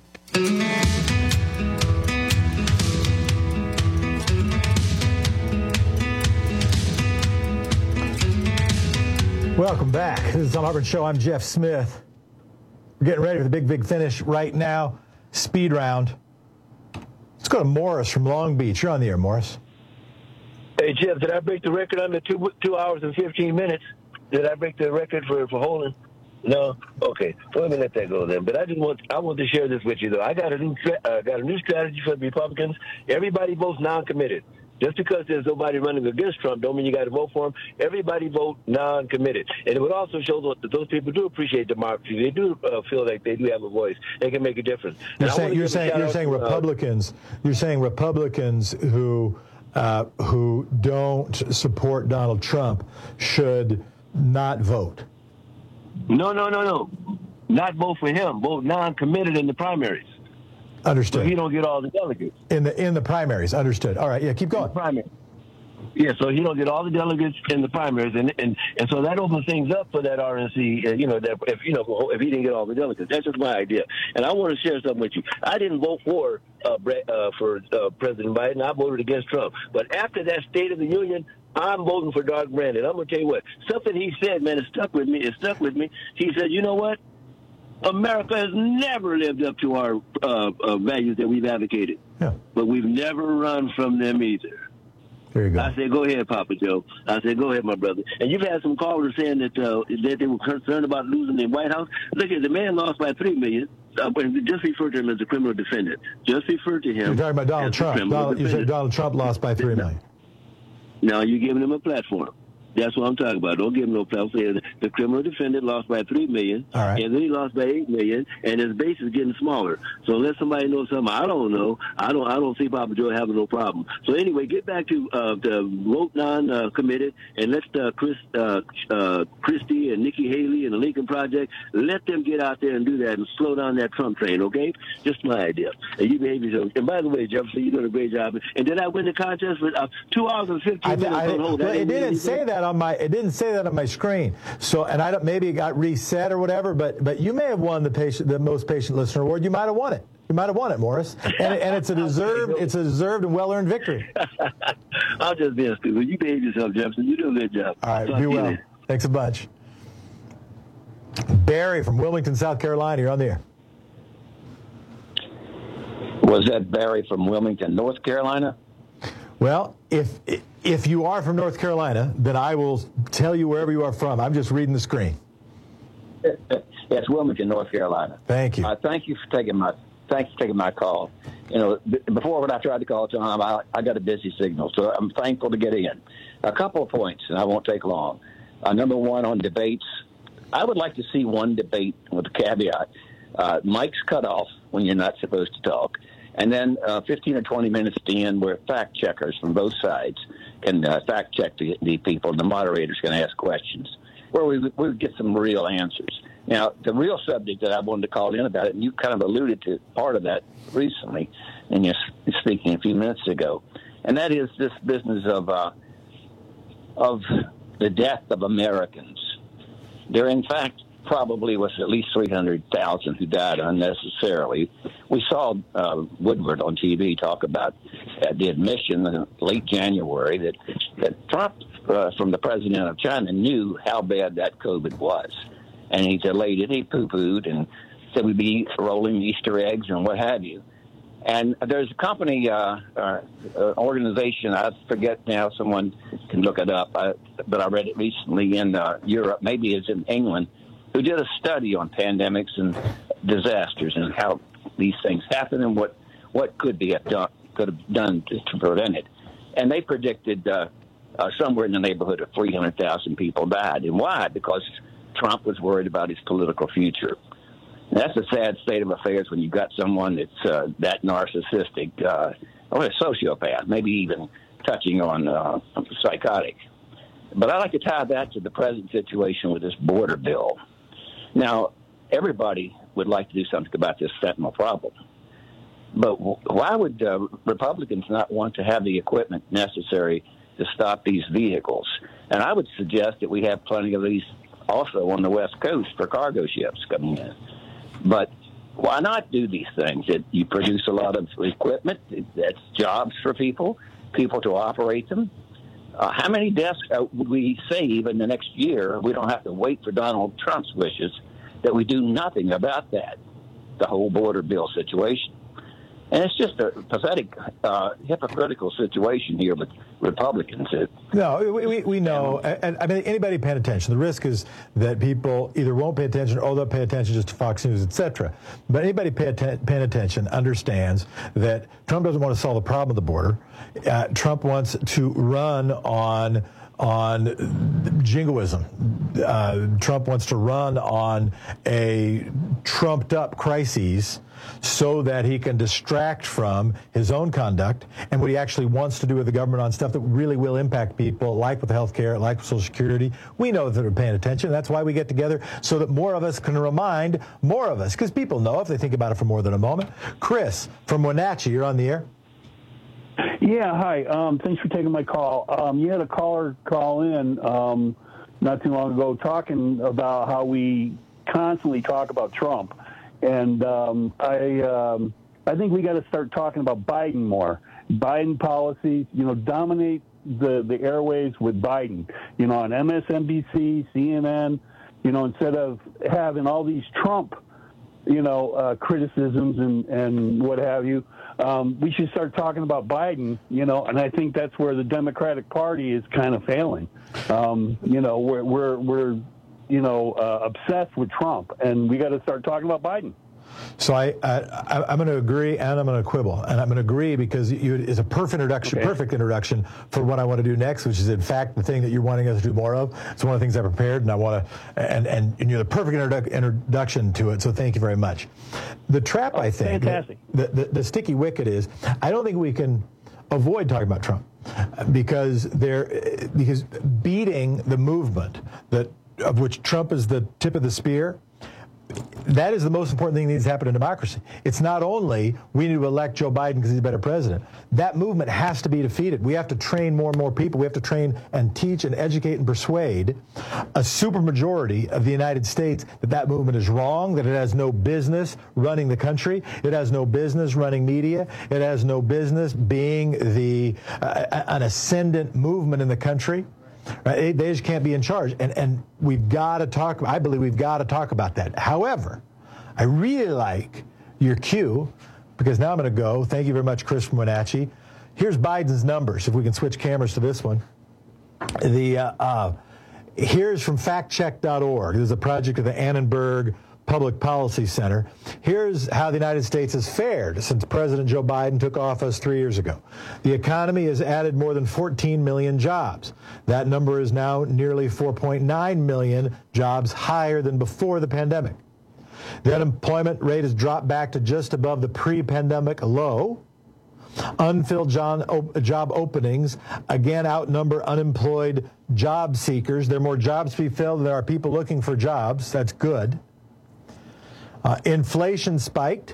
Welcome back. This is the Hartman Show. I'm Jeff Smith. We're getting ready for the big finish right now. Speed round. Let's go to Morris from Long Beach. You're on the air, Morris. Hey, Jeff, did I break the record under 2 hours and 15 minutes? Did I break the record for holding? No? Okay. Well, let me let that go then. But I want to share this with you, though. I got a new strategy for the Republicans. Everybody votes non-committed. Just because there's nobody running against Trump don't mean you got to vote for him. Everybody vote non-committed. And it would also show that those people do appreciate democracy. They do feel like they do have a voice. They can make a difference. You're saying Republicans who don't support Donald Trump should not vote. No. Not vote for him. Vote non-committed in the primaries. Understood. So he don't get all the delegates. In the primaries. Understood. All right. Yeah, keep going. Yeah, so he don't get all the delegates in the primaries, and so that opens things up for that RNC. That if he didn't get all the delegates, that's just my idea. And I want to share something with you. I didn't vote for President Biden. I voted against Trump. But after that State of the Union, I'm voting for Doug Brandon. I'm going to tell you what. Something he said, man, it stuck with me. He said, you know what? America has never lived up to our values that we've advocated. Yeah. But we've never run from them either. There you go. I said, go ahead, Papa Joe. I said, go ahead, my brother. And you've had some callers saying that they were concerned about losing the White House. Look at the man lost by $3 million. Just refer to him as a criminal defendant. Just refer to him. You're talking about Donald Trump. You said Donald Trump lost by $3 million. Now you're giving him a platform. That's what I'm talking about. Don't give him no platform. The criminal defendant lost by $3 million, right. And then he lost by $8 million, and his base is getting smaller. So unless somebody knows something I don't know, I don't see Papa Joe having no problem. So anyway, get back to vote non-committed, and let's Christie and Nikki Haley and the Lincoln Project, let them get out there and do that and slow down that Trump train, okay? Just my idea. And you behave yourself. And by the way, Jefferson, you're doing a great job. And did I win the contest for 2 hours and 15 minutes on hold? It didn't say that on my screen. So, and maybe it got reset or whatever. But you may have won the most patient listener award. You might have won it. You might have won it, Morris. And it's a deserved and well-earned victory. I'm just being stupid. You behave yourself, Jefferson. You do a good job. All right, be well. Thanks a bunch. Barry from Wilmington, South Carolina, you're on the air. Was that Barry from Wilmington, North Carolina? Well, if you are from North Carolina, then I will tell you wherever you are from. I'm just reading the screen. It's Wilmington, North Carolina. Thank you. Thanks for taking my call. Before when I tried to call Tom, I got a busy signal, so I'm thankful to get in. A couple of points, and I won't take long. Number one, on debates, I would like to see one debate with a caveat. Mic's cut off when you're not supposed to talk. And then 15 or 20 minutes at the end where fact checkers from both sides can fact check the people, and the moderators can ask questions where we get some real answers. Now, the real subject that I wanted to call in about it, and you kind of alluded to part of that recently in your speaking a few minutes ago, and that is this business of the death of Americans. There, in fact, probably was at least 300,000 who died unnecessarily. We saw Woodward on TV talk about the admission in late January that Trump, from the president of China, knew how bad that COVID was. And he delayed it, he poo-pooed, and said we'd be rolling Easter eggs and what have you. And there's a company, organization, I forget now, someone can look it up, but I read it recently in Europe, maybe it's in England, who did a study on pandemics and disasters and how these things happen and what could have done to prevent it. And they predicted somewhere in the neighborhood of 300,000 people died. And why? Because Trump was worried about his political future. And that's a sad state of affairs when you've got someone that's that narcissistic, or a sociopath, maybe even touching on psychotic. But I'd like to tie that to the present situation with this border bill. Now, everybody would like to do something about this fentanyl problem. But why would Republicans not want to have the equipment necessary to stop these vehicles? And I would suggest that we have plenty of these also on the West Coast for cargo ships coming in. But why not do these things? You produce a lot of equipment. That's jobs for people to operate them. How many deaths would we save in the next year? We don't have to wait for Donald Trump's wishes, that we do nothing about that, the whole border bill situation. And it's just a pathetic, hypocritical situation here with Republicans. No, we know. And I mean, anybody paying attention, the risk is that people either won't pay attention or they'll pay attention just to Fox News, et cetera. But anybody paying attention understands that Trump doesn't want to solve the problem of the border. Trump wants to run on jingoism. Trump wants to run on a trumped-up crises so that he can distract from his own conduct and what he actually wants to do with the government on stuff that really will impact people, like with health care, like with Social Security. We know that they're paying attention. That's why we get together, so that more of us can remind more of us, because people know if they think about it for more than a moment. Chris from Wenatchee, you're on the air. Yeah, hi. Thanks for taking my call. You had a caller call in not too long ago talking about how we constantly talk about Trump. And I think we got to start talking about Biden more. Biden policies, dominate the airwaves with Biden, on MSNBC, CNN, instead of having all these Trump, criticisms and what have you. We should start talking about Biden, and I think that's where the Democratic Party is kind of failing. We're obsessed with Trump, and we got to start talking about Biden. So I'm going to agree, and I'm going to quibble, and I'm going to agree because it's a perfect introduction for what I want to do next, which is in fact the thing that you're wanting us to do more of. It's one of the things I prepared, and I want to, and you're the perfect introduction to it. So thank you very much. The trap, I think, fantastic. The sticky wicket is, I don't think we can avoid talking about Trump because beating the movement of which Trump is the tip of the spear. That is the most important thing that needs to happen in democracy. It's not only we need to elect Joe Biden because he's a better president. That movement has to be defeated. We have to train more and more people. We have to train and teach and educate and persuade a supermajority of the United States that movement is wrong, that it has no business running the country. It has no business running media. It has no business being an ascendant movement in the country. Right? They just can't be in charge. And we've got to talk, I believe we've got to talk about that. However, I really like your cue, because now I'm going to go. Thank you very much, Chris from Wenatchee. Here's Biden's numbers, if we can switch cameras to this one. Here's from factcheck.org. This is a project of the Annenberg Public Policy Center. Here's how the United States has fared since President Joe Biden took office 3 years ago. The economy has added more than 14 million jobs. That number is now nearly 4.9 million jobs higher than before the pandemic. The unemployment rate has dropped back to just above the pre-pandemic low. Unfilled job openings again outnumber unemployed job seekers. There are more jobs to be filled than there are people looking for jobs. That's good. Inflation spiked.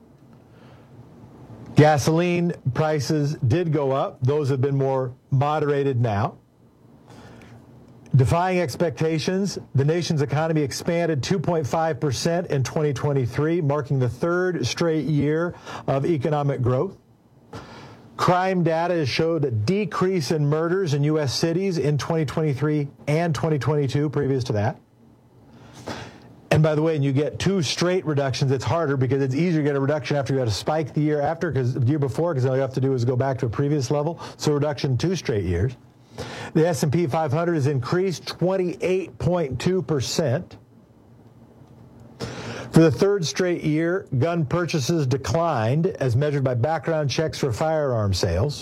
Gasoline prices did go up. Those have been more moderated now. Defying expectations, the nation's economy expanded 2.5% in 2023, marking the third straight year of economic growth. Crime data has showed a decrease in murders in U.S. cities in 2023 and 2022, previous to that. And by the way, when you get two straight reductions, it's harder because it's easier to get a reduction after you had a spike the year after, because the year before, because all you have to do is go back to a previous level. So reduction 2 straight years. The S&P 500 has increased 28.2%. For the third straight year, gun purchases declined as measured by background checks for firearm sales.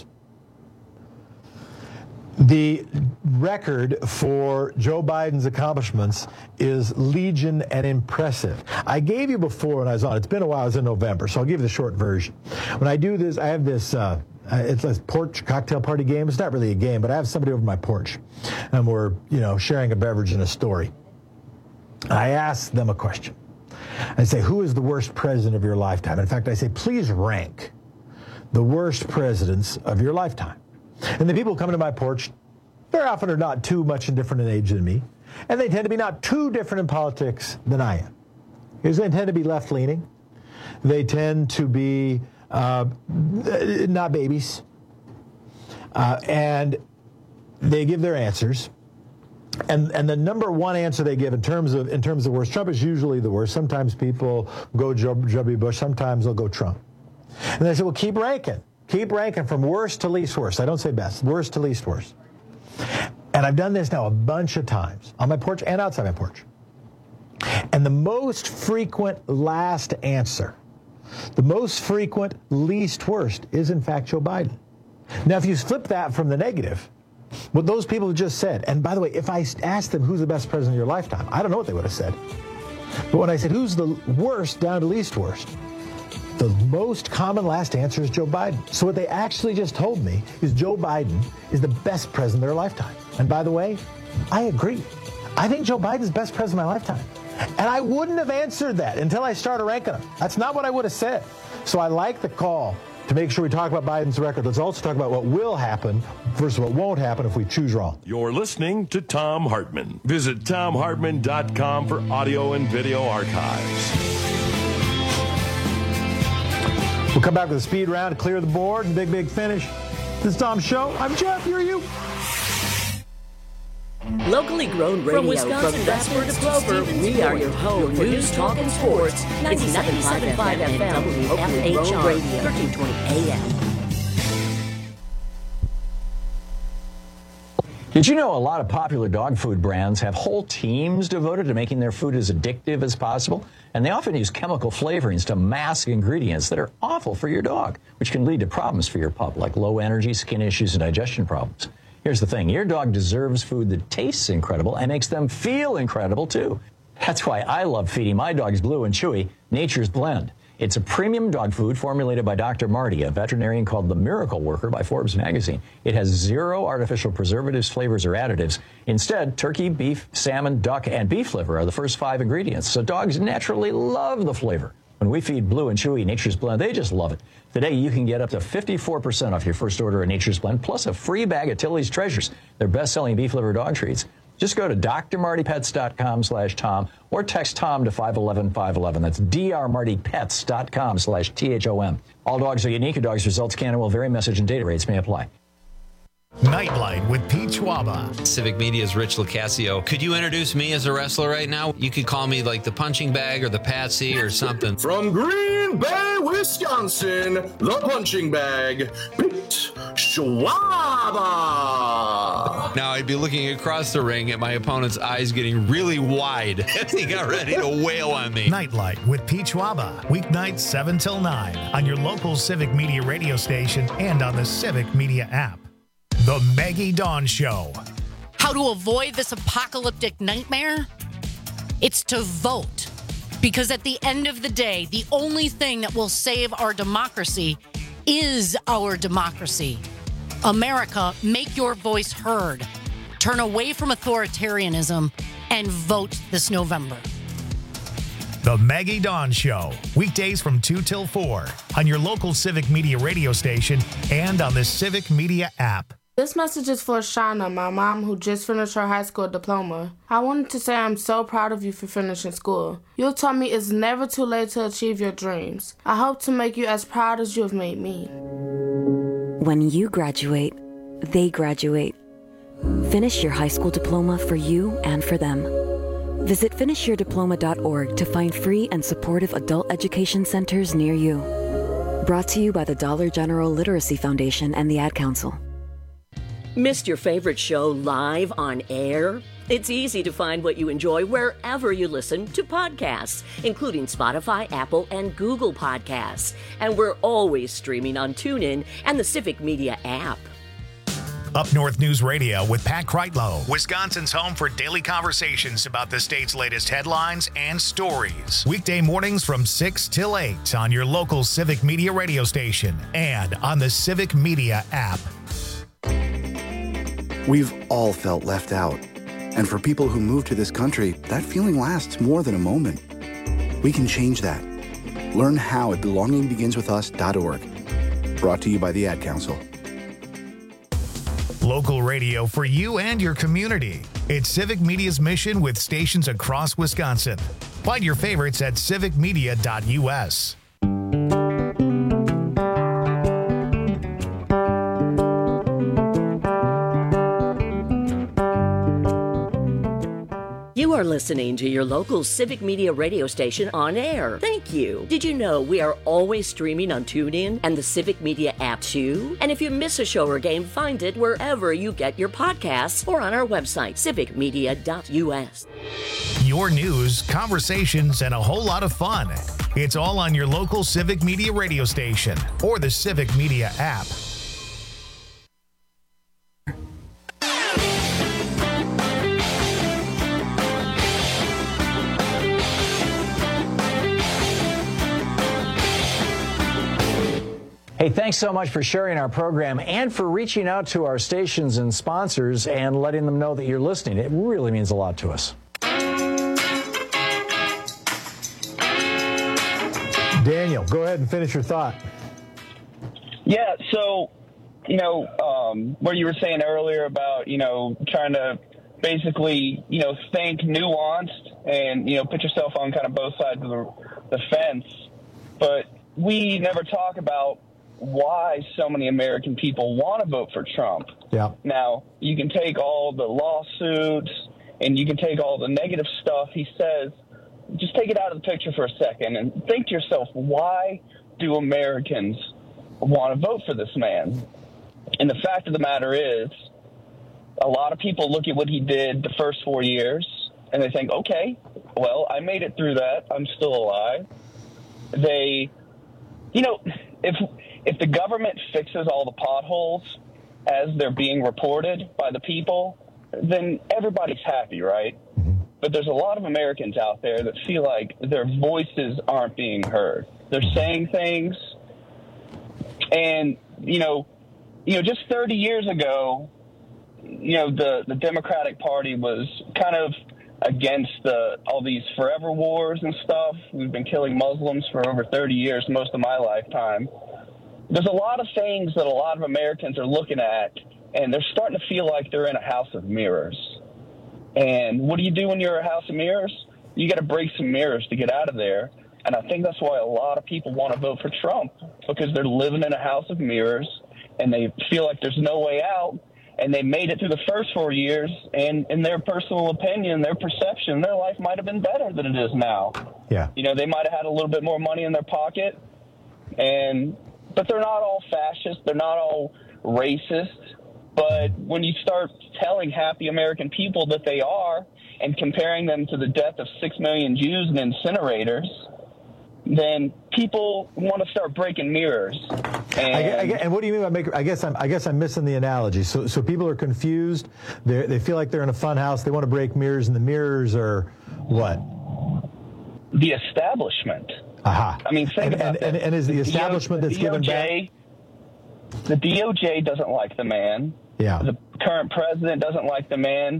The record for Joe Biden's accomplishments is legion and impressive. I gave you before when I was on. It's been a while. It was in November, so I'll give you the short version. When I do this, I have this, it's a porch cocktail party game. It's not really a game, but I have somebody over my porch, and we're, sharing a beverage and a story. I ask them a question. I say, who is the worst president of your lifetime? In fact, I say, please rank the worst presidents of your lifetime. And the people who come to my porch very often are not too much different in age than me, and they tend to be not too different in politics than I am. Because they tend to be left-leaning. They tend to be not babies. And they give their answers. And the number one answer they give in terms of worst, Trump is usually the worst. Sometimes people go W. Bush. Sometimes they'll go Trump. And they say, well, keep ranking. Keep ranking from worst to least worst. I don't say best. Worst to least worst. And I've done this now a bunch of times on my porch and outside my porch. And the most frequent last answer, the most frequent least worst is, in fact, Joe Biden. Now, if you flip that from the negative, what those people just said, and by the way, if I asked them who's the best president of your lifetime, I don't know what they would have said. But when I said who's the worst down to least worst, the most common last answer is Joe Biden. So what they actually just told me is Joe Biden is the best president of their lifetime. And by the way, I agree. I think Joe Biden is the best president of my lifetime. And I wouldn't have answered that until I started ranking them. That's not what I would have said. So I like the call to make sure we talk about Biden's record. Let's also talk about what will happen versus what won't happen if we choose wrong. You're listening to Thom Hartmann. Visit ThomHartmann.com for audio and video archives. We'll come back with a speed round to clear the board and big finish. This is Thom's show. I'm Jeff. Here are you. Locally grown radio from Vesper to Clover, we are your home for news, talk, and sports. 97.5 FM, WFHR, 1320 AM. Did you know a lot of popular dog food brands have whole teams devoted to making their food as addictive as possible? And they often use chemical flavorings to mask ingredients that are awful for your dog, which can lead to problems for your pup, like low energy, skin issues, and digestion problems. Here's the thing. Your dog deserves food that tastes incredible and makes them feel incredible, too. That's why I love feeding my dogs Blue and Chewy Nature's Blend. It's a premium dog food formulated by Dr. Marty, a veterinarian called the Miracle Worker by Forbes magazine. It has 0 artificial preservatives, flavors, or additives. Instead, turkey, beef, salmon, duck, and beef liver are the first 5 ingredients, so dogs naturally love the flavor. When we feed Blue and Chewy Nature's Blend, they just love it. Today, you can get up to 54% off your first order of Nature's Blend, plus a free bag of Tilly's Treasures, their best-selling beef liver dog treats. Just go to drmartypets.com/Tom or text Tom to 511-511. That's drmartypets.com/THOM. All dogs are unique. Your dog's results can and will vary. Message and data rates may apply. Nightlight with Pete Schwaba. Civic Media's Rich Lucasio. Could you introduce me as a wrestler right now? You could call me like the punching bag or the Patsy or something. From Green Bay, Wisconsin, the punching bag, Pete Schwaba. Now I'd be looking across the ring at my opponent's eyes getting really wide as he got ready to wail on me. Nightlight with Pete Schwaba. Weeknights 7 till 9 on your local Civic Media radio station and on the Civic Media app. The Maggie Dawn Show. How to avoid this apocalyptic nightmare? It's to vote. Because at the end of the day, the only thing that will save our democracy is our democracy. America, make your voice heard. Turn away from authoritarianism and vote this November. The Maggie Dawn Show. Weekdays from 2 till 4 on your local Civic Media radio station and on the Civic Media app. This message is for Shauna, my mom, who just finished her high school diploma. I wanted to say I'm so proud of you for finishing school. You taught me it's never too late to achieve your dreams. I hope to make you as proud as you have made me. When you graduate, they graduate. Finish your high school diploma for you and for them. Visit finishyourdiploma.org to find free and supportive adult education centers near you. Brought to you by the Dollar General Literacy Foundation and the Ad Council. Missed your favorite show live on air? It's easy to find what you enjoy wherever you listen to podcasts, including Spotify, Apple, and Google Podcasts. And we're always streaming on TuneIn and the Civic Media app. Up North News Radio with Pat Kreitlow, Wisconsin's home for daily conversations about the state's latest headlines and stories. Weekday mornings from 6 till 8 on your local Civic Media radio station and on the Civic Media app. We've all felt left out. And for people who move to this country, that feeling lasts more than a moment. We can change that. Learn how at belongingbeginswithus.org. Brought to you by the Ad Council. Local radio for you and your community. It's Civic Media's mission with stations across Wisconsin. Find your favorites at civicmedia.us. You are listening to your local Civic Media radio station on air. Thank you. Did you know we are always streaming on TuneIn and the Civic Media app too? And if you miss a show or game, find it wherever you get your podcasts or on our website, civicmedia.us. Your news, conversations, and a whole lot of fun. It's all on your local Civic Media radio station or the Civic Media app. Hey, thanks so much for sharing our program and for reaching out to our stations and sponsors and letting them know that you're listening. It really means a lot to us. Daniel, go ahead and finish your thought. Yeah, so, where you were saying earlier about, trying to basically, think nuanced and, put yourself on kind of both sides of the fence. But we never talk about why so many American people want to vote for Trump. Yeah. Now, you can take all the lawsuits and you can take all the negative stuff he says, just take it out of the picture for a second and think to yourself, why do Americans want to vote for this man? And the fact of the matter is, a lot of people look at what he did the first 4 years and they think, okay, well, I made it through that. I'm still alive. If the government fixes all the potholes as they're being reported by the people, then everybody's happy, right? But there's a lot of Americans out there that feel like their voices aren't being heard. They're saying things, and, just 30 years ago, the Democratic Party was kind of against all these forever wars and stuff. We've been killing Muslims for over 30 years, most of my lifetime. There's a lot of things that a lot of Americans are looking at, and they're starting to feel like they're in a house of mirrors. And what do you do when you're a house of mirrors? You got to break some mirrors to get out of there. And I think that's why a lot of people want to vote for Trump, because they're living in a house of mirrors, and they feel like there's no way out. And they made it through the first 4 years, and in their personal opinion, their perception, their life might have been better than it is now. Yeah. They might have had a little bit more money in their pocket, but they're not all fascist. They're not all racist. But when you start telling happy American people that they are and comparing them to the death of 6 million Jews in incinerators, then people want to start breaking mirrors. And what do you mean by I guess I'm missing the analogy. So people are confused. They feel like they're in a fun house. They want to break mirrors, and the mirrors are what? The establishment. Aha. I mean, think about that. And is the establishment that's given back? The DOJ doesn't like the man. Yeah. The current president doesn't like the man.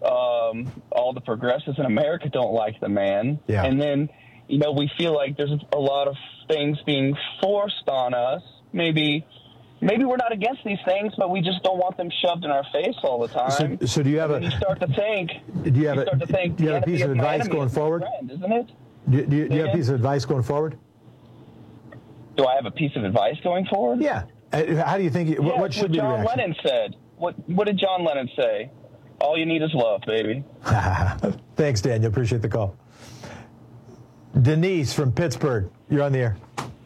All the progressives in America don't like the man. Yeah. And then, we feel like there's a lot of things being forced on us. Maybe we're not against these things, but we just don't want them shoved in our face all the time. So do you have you start to think? Do you have a piece of advice going forward? Friend, isn't it? Do you have a piece of advice going forward? Do I have a piece of advice going forward? Yeah. How do you think? What should be the reaction? John Lennon said. What did John Lennon say? All you need is love, baby. Thanks, Daniel. Appreciate the call. Denise from Pittsburgh, you're on the air.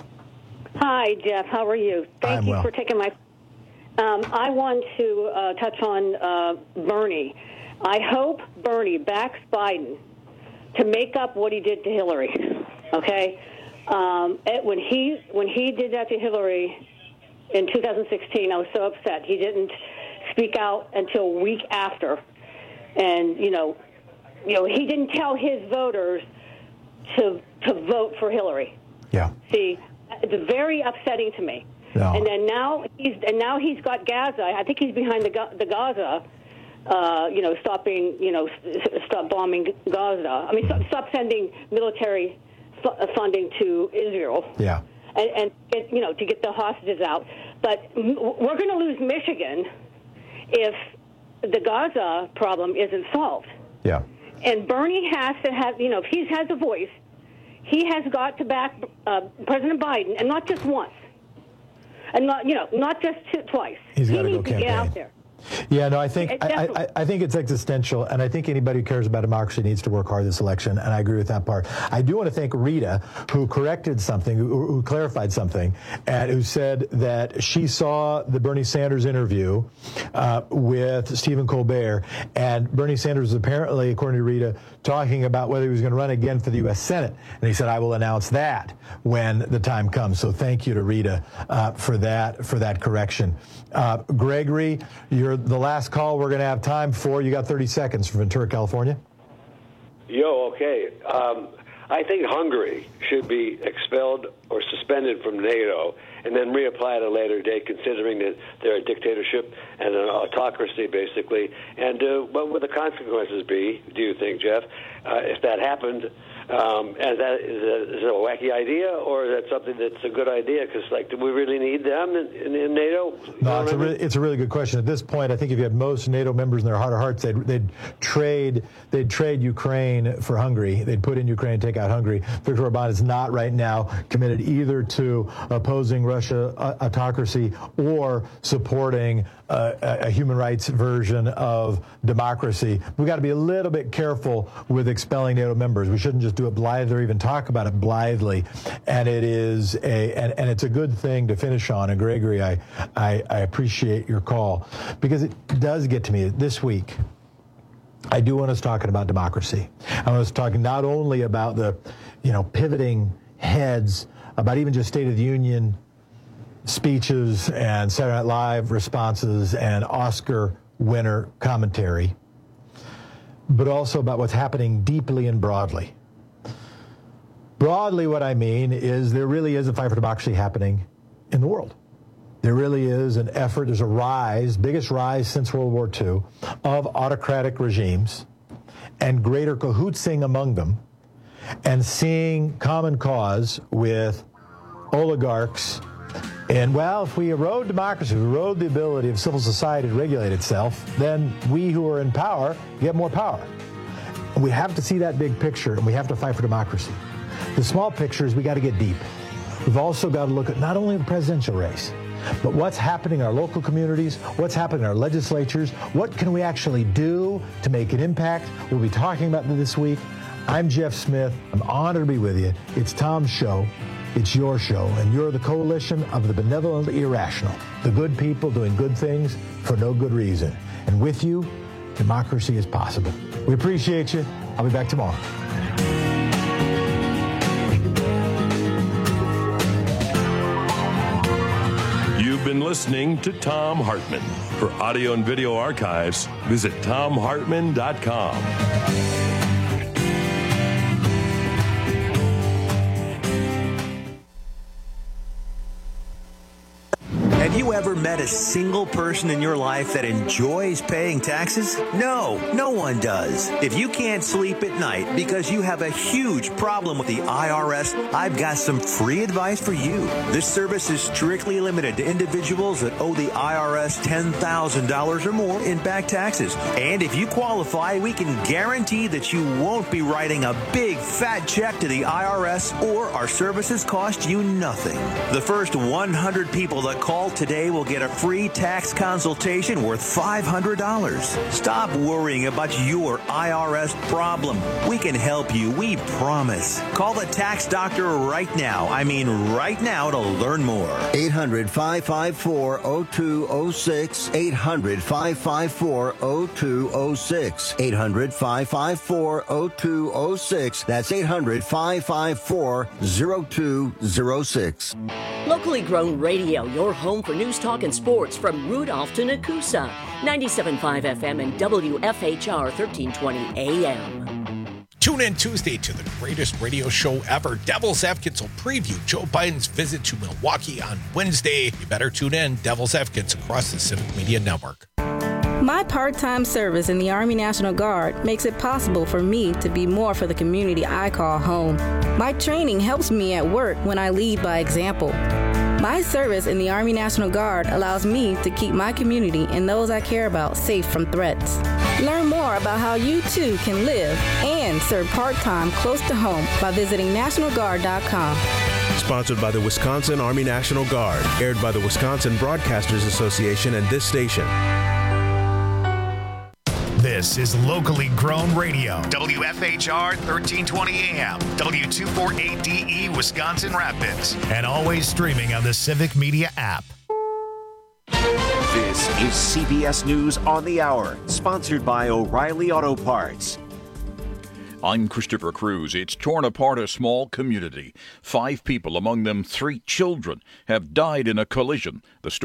Hi, Jeff. How are you? Thank you for taking my. I want to touch on Bernie. I hope Bernie backs Biden to make up what he did to Hillary. Okay, when he did that to Hillary in 2016, I was so upset. He didn't speak out until a week after, and he didn't tell his voters to vote for Hillary. Yeah. See, it's very upsetting to me. No. And then now he's got Gaza. I think he's behind the Gaza. Stop bombing Gaza. I mean, stop sending military funding to Israel. Yeah. And to get the hostages out. But we're going to lose Michigan if the Gaza problem isn't solved. Yeah. And Bernie has to have, if he has a voice, he has got to back President Biden, and not just once, and not just twice. He's got to go needs campaign. To get out there. Yeah, no, I think it's existential, and I think anybody who cares about democracy needs to work hard this election, and I agree with that part. I do want to thank Rita, who corrected something, who clarified something, and who said that she saw the Bernie Sanders interview with Stephen Colbert, and Bernie Sanders was apparently, according to Rita, talking about whether he was going to run again for the U.S. Senate, and he said, "I will announce that when the time comes." So thank you to Rita for that correction. Gregory, you're the last call we're going to have time for. You got 30 seconds from Ventura, California. Okay. I think Hungary should be expelled or suspended from NATO and then reapply at a later date, considering that they're a dictatorship and an autocracy, basically. And what would the consequences be, do you think, Jeff, if that happened? And is it a wacky idea, or is that something that's a good idea? Because, do we really need them in NATO? No, it's a really good question. At this point, I think if you had most NATO members in their heart of hearts, they'd trade Ukraine for Hungary. They'd put in Ukraine and take out Hungary. Viktor Orbán is not right now committed either to opposing Russia autocracy or supporting a human rights version of democracy. We've got to be a little bit careful with expelling NATO members. We shouldn't just do it blithely or even talk about it blithely. And it's a good thing to finish on. And Gregory, I appreciate your call, because it does get to me this week. I do want us talking about democracy. I want us talking not only about the, pivoting heads, about even just State of the Union speeches and Saturday Night Live responses and Oscar winner commentary, but also about what's happening deeply and broadly. Broadly, what I mean is there really is a fight for democracy happening in the world. There really is an effort, there's a rise, biggest rise since World War II, of autocratic regimes and greater cahootsing among them, and seeing common cause with oligarchs. And, if we erode democracy, we erode the ability of civil society to regulate itself, then we who are in power get more power. And we have to see that big picture, and we have to fight for democracy. The small picture is we got to get deep. We've also got to look at not only the presidential race, but what's happening in our local communities, what's happening in our legislatures, what can we actually do to make an impact. We'll be talking about this week. I'm Jeff Smith. I'm honored to be with you. It's Tom's show. It's your show, and you're the coalition of the benevolently irrational, the good people doing good things for no good reason. And with you, democracy is possible. We appreciate you. I'll be back tomorrow. You've been listening to Thom Hartmann. For audio and video archives, visit ThomHartmann.com. Have you ever met a single person in your life that enjoys paying taxes? No one does. If you can't sleep at night because you have a huge problem with the IRS, I've got some free advice for you. This service is strictly limited to individuals that owe the IRS $10,000 or more in back taxes. And if you qualify, we can guarantee that you won't be writing a big fat check to the IRS, or our services cost you nothing. The first 100 people that call today will get a free tax consultation worth $500. Stop worrying about your IRS problem. We can help you, we promise. Call the tax doctor right now. I mean right now, to learn more. 800-554-0206. 800-554-0206. 800-554-0206. That's 800-554-0206. Locally grown radio, your home for news, talk, and sports from Rudolph to Nakusa. 97.5 FM and WFHR 1320 AM. Tune in Tuesday to the greatest radio show ever. Devil's Advocates will preview Joe Biden's visit to Milwaukee on Wednesday. You better tune in. Devil's Advocates across the Civic Media Network. My part-time service in the Army National Guard makes it possible for me to be more for the community I call home. My training helps me at work when I lead by example. My service in the Army National Guard allows me to keep my community and those I care about safe from threats. Learn more about how you too can live and serve part-time close to home by visiting NationalGuard.com. Sponsored by the Wisconsin Army National Guard. Aired by the Wisconsin Broadcasters Association and this station. This is locally grown radio. WFHR 1320 AM, W248DE Wisconsin Rapids, and always streaming on the Civic Media app. This is CBS News on the Hour, sponsored by O'Reilly Auto Parts. I'm Christopher Cruz. It's torn apart a small community. 5 people, among them 3 children, have died in a collision. The story